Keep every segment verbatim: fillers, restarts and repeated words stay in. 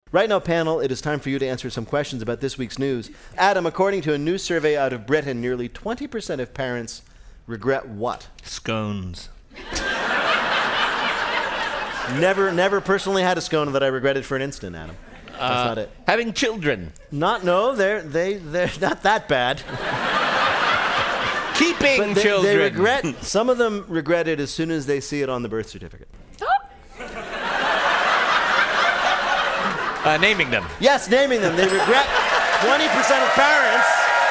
Right now, panel, it is time for you to answer some questions about this week's news. Adam, according to a new survey out of Britain, nearly twenty percent of parents regret what? Scones. Never, never personally had a scone that I regretted for an instant, Adam. That's Uh, not it. Having children. Not, no, they're, they, they're not that bad. Keeping But they, children. they regret, some of them regret it as soon as they see it on the birth certificate. Uh, naming them. Yes, naming them. They regret, twenty percent of parents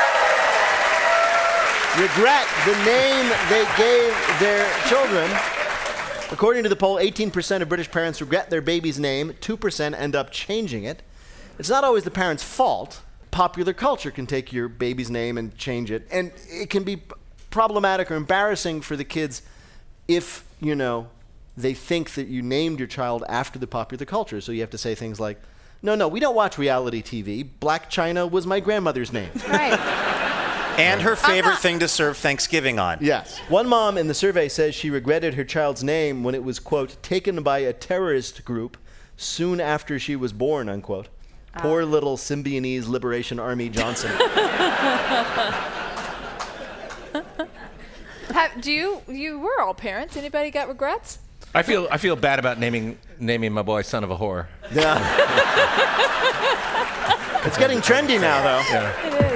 regret the name they gave their children. According to the poll, eighteen percent of British parents regret their baby's name. two percent end up changing it. It's not always the parent's fault. Popular culture can take your baby's name and change it. And it can be p- problematic or embarrassing for the kids if, you know, they think that you named your child after the popular culture. So you have to say things like, no, no, we don't watch reality T V. Black China was my grandmother's name. Right. And her favorite thing to serve Thanksgiving on. Yes. One mom in the survey says she regretted her child's name when it was, quote, taken by a terrorist group soon after she was born, unquote. Ah. Poor little Symbionese Liberation Army Johnson. Have, do you, you were all parents. Anybody got regrets? I feel I feel bad about naming naming my boy son of a whore. Yeah. It's getting trendy now, though. Yeah. It is.